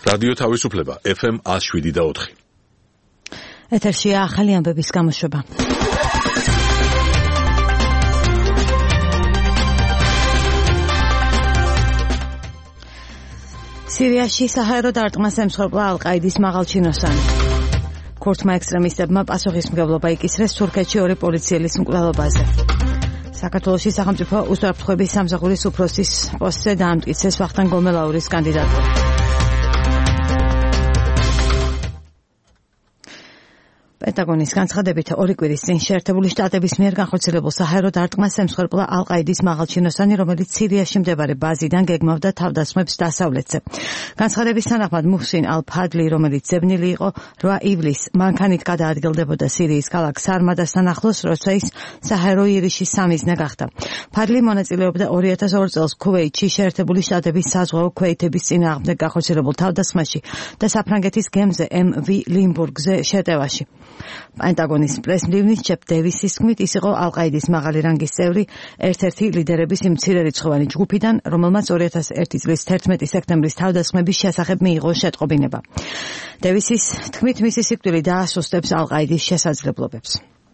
რადიო თავისუფლება FM 107.4. ეთერშია ახალი ამბების გამოშვება. სირიაში საჰაერო დარტყმას ემსხვერპლა ალ-ყაიდის მაღალჩინოსანი. ქურთმა ექსტრემისტებმა პასუხისმგებლობა იკისრეს თურქეთში 2 პოლიციელის მკვლელობაზე. საქართველოში სახელმწიფო უსაფრთხოების სამსახურის უფროსის პოსტზე დაამტკიცეს ვახტანგ გომელაურის კანდიდატურა. პენტაგონის განცხადებით 2 კვირის წინ შეერთებული შტატების მიერ განხორციელებულ საჰაერო დარტყმას ემსხვერპლა ალ-ყაიდის მაღალჩინოსანი, რომელიც სირიაში მდებარე ბაზიდან გეგმავდა თავდასხმებს დასავლეთზე. განცხადების თანახმად მუჰსინ ალ-ფადლი, რომელიც ზებნილი იყო 8 ივლისს, მანქანით გადაადგილდებოდა სირიის ქალაქ სარმადასთან ახლოს, როცა ის საჰაერო ირიშის სამიზნე გახდა. ფადლი მონაწილეობდა 2002 წელს ქუვეითში შეერთებული შტატების საზღვაო ქვეითების წინააღმდეგ განხორციელებულ თავდასხმაში და საფრანგეთის გემზე MV ლიმბურგზე შეტევაში. პენტაგონის პრეს-მდივნის ჯეფ დევისის თქმით, ის იყო ალ-ყაიდის მაღალი რანგის წევრი, ერთ-ერთი ლიდერების იმ მცირერიცხოვანი ჯგუფიდან, რომელმაც 2001 წლის 11 სექტემბრის თავდასხმების შესახებ მიიღო შეტყობინება. დევისის თქმით, მისი სიკვდილი დაასუსტებს ალ-ყაიდის შესაძლებლობებს.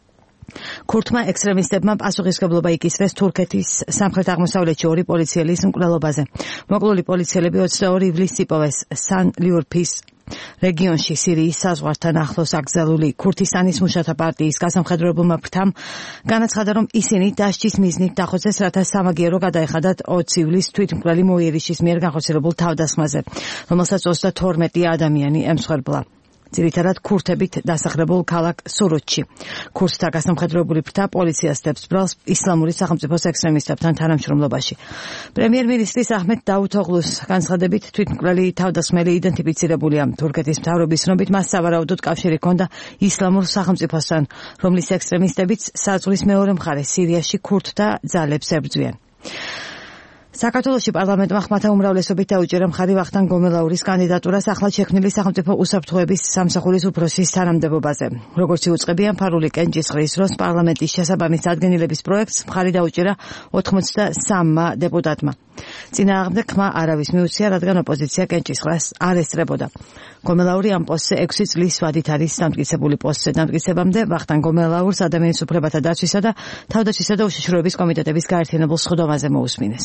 ქურთმა ექსტრემისტებმა პასუხისმგებლობა იკისრეს თურქეთის სამხრეთ-აღმოსავლეთში 2 პოლიციელის მკვლელობაზე. მოკლული პოლიციელები 22 ივლისს იპოვეს სან-ლიურფის რეგიონში სირიის საზღვართან ახლოს აკრძალული ქურთისტანის მუშათა პარტიის გასამხედროებულმა ფრთამ განაცხადა, რომ ისინი დასჯის მიზნით დახოცეს, რათა სამაგიერო გადაეხადათ 20 ივლისს თვითმკვლელი მოიერიშის მიერ განხორციელებულ თავდასხმაზე, რომელსაც 32 ადამიანი ემსხვერპლა. ძირითადად ქურთებით დასახლებულ ქალაქ სურუთში. ქურთთა გასამხედროებული ფრთა პოლიციას დებს ბრალს ისლამური სახელმწიფოს ექსტრემისტებთან თანამშრომლობაში. პრემიერ-მინისტრის აჰმედ დაუთოღლუს განცხადებით, თვითმკვლელი თავდასხმელი იდენტიფიცირებულია. თურქეთის მთავრობის ცნობით, მას სავარაუდოდ კავშირი ჰქონდა ისლამურ სახელმწიფოსთან, რომლის ექსტრემისტებიც საზღვრის მეორე მხარეს სირიაში ქურთთა ძალებს ებრძვიან. საქართველოში პარლამენტმა ხმათა უმრავლესობით დაუჭერა მხარი ვახტანგ გომელაურის კანდიდატურას ახლად შექმნილი სახელმწიფო უსაფრთხოების სამსახურის უფროსის თანამდებობაზე. როგორც იუწყებიან ფარული კენჭისყრის დროს პარლამენტის შესაბამის წარდგენილების პროექტს მხარი დაუჭერა 83-მა დეპუტატმა. წინააღმდეგ ხმა არავის მიუცია, რადგან ოპოზიცია კენჭისყრას არ ესწრებოდა. გომელაური ამ პოსტზე 6 წლის ვადით არის დამტკიცებული. პოსტზე დამტკიცებამდე ვახტანგ გომელაურს ადამიანის უფლებათა დაცვისა და თავდაცვისა და უშიშროების კომიტეტების გაერთიანებულ სხდომაზე მოусმინეს.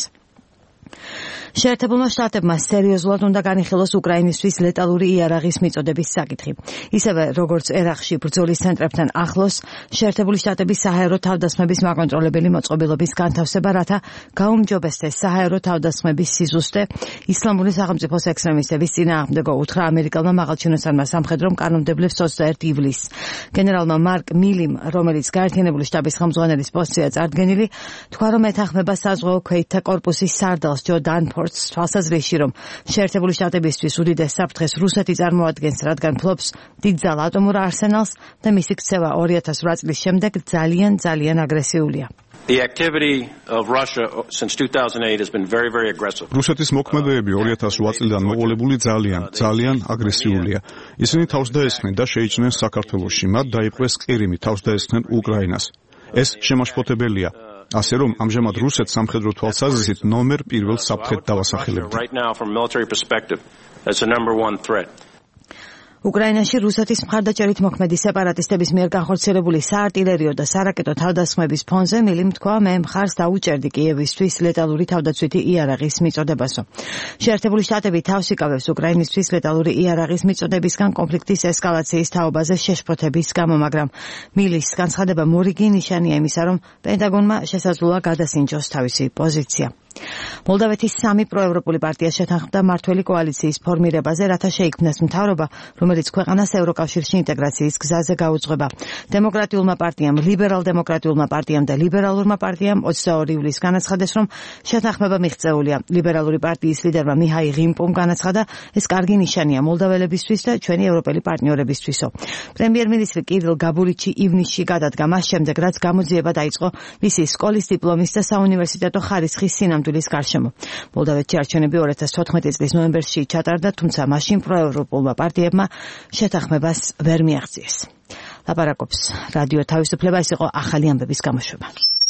შეერთებულმა შტატებმა სერიოზულად უნდა განიხილოს უკრაინისთვის ლეტალური იარაღის მიწოდების საკითხი. ისევე როგორც ერაყში ბრძოლის ცენტრებთან ახლოს, შეერთებული შტატების საჰაერო თავდასხმების მაკონტროლებელი მოწყობილობის განთავსება, რათა გაუმჯობესდეს საჰაერო თავდასხმების სიზუსტე, ისლამური სახელმწიფოს ექსტრემისტების წინააღმდეგო უთხრა ამერიკელმა მაღალჩინოსანმა სამხედრო კანონმდებლებს 21 ივლისს. გენერალმა მარკ მილიმ, რომელიც გაერთიანებული შტაბის ხელმძღვანელის პოსტზეა წარდგენილი, თქვა, რომ ეთანხმება საზღვაო ქვეითთა კორპუსის სარდალს ჯო დანფორდს თვალსაზრისში, რომ შეერთებული შტატებისთვის უდიდეს საფრთხეს რუსეთი წარმოადგენს, რადგან ფლობს დიდძალ ატომურ არსენალს და მისი ქცევა 2008 წლის შემდეგ ძალიან აგრესიულია. The activity of Russia since 2008 has been very, very aggressive. რუსეთის მოქმედებები 2008 წლიდან მოყოლებული ძალიან აგრესიულია. ისინი თავს დაესხნენ და შეიჭრნენ საქართველოში, მათ დაიპყრეს ყირიმი, თავს დაესხნენ უკრაინას. ეს შემაშფოთებელია. ასე რომ ამჟამად რუსეთს სამხედრო თვალსაზრისით ნომერ 1 საფრთხედ დავასახელებთ. უკრაინაში რუსეთის მხარდაჭერით მოქმედი სეპარატისტების მიერ განხორციელებული საარტილერიო და სარაკეტო თავდასხმების ფონზე მილიმ თქვა, მე მხარს დაუჭერდი კიევისთვის ლეტალური თავდაცვითი იარაღის მიწოდებასო. შეერთებული შტატები თავს იკავებს უკრაინისთვის ლეტალური იარაღის მიწოდებისგან კონფლიქტის ესკალაციის თაობაზე შეშფოთების გამო, მაგრამ მილის განცხადება მორიგი ნიშანია იმისა, რომ პენტაგონმა შესაძლოა გადასინჯოს თავისი პოზიცია. მოლდავეთის 3 პროევროპული პარტია შეთანხმდა მართველი კოალიციის ფორმირებაზე, რათა შეიქმნას მთავრობა, რომელიც ქვეყანას ევროკავშირში ინტეგრაციის გზაზე გაუძღვება. დემოკრატიულმა პარტიამ, ლიბერალ-დემოკრატიულმა პარტიამ და ლიბერალურმა პარტიამ 22 ივლისს განაცხადეს, რომ შეთანხმება მიღწეულია. ლიბერალური პარტიის ლიდერმა მიჰაი ღიმპომ განაცხადა, ეს კარგი ნიშანია მოლდაველებისთვის და ჩვენი ევროპელი პარტნიორებისთვისო. პრემიერ-მინისტრი კირილ გაბურიჩი ივნისში გადადგა მას შემდეგ, რაც გამოძიება დაიწყო მისი სკოლის დიპლომის და საუნივერსიტეტო ხარისხის სინამდვილის გარშემო. მოლდავეთში არჩევნები 2014 წლის ნოემბერში ჩატარდა, თუმცა მაშინ პროევროპულმა პარტიებმა შეთანხმებას ვერ მიაღწიეს. ლაპარაკობს რადიო თავისუფლება, ეს იყო ახალი ამბების გამოშვება.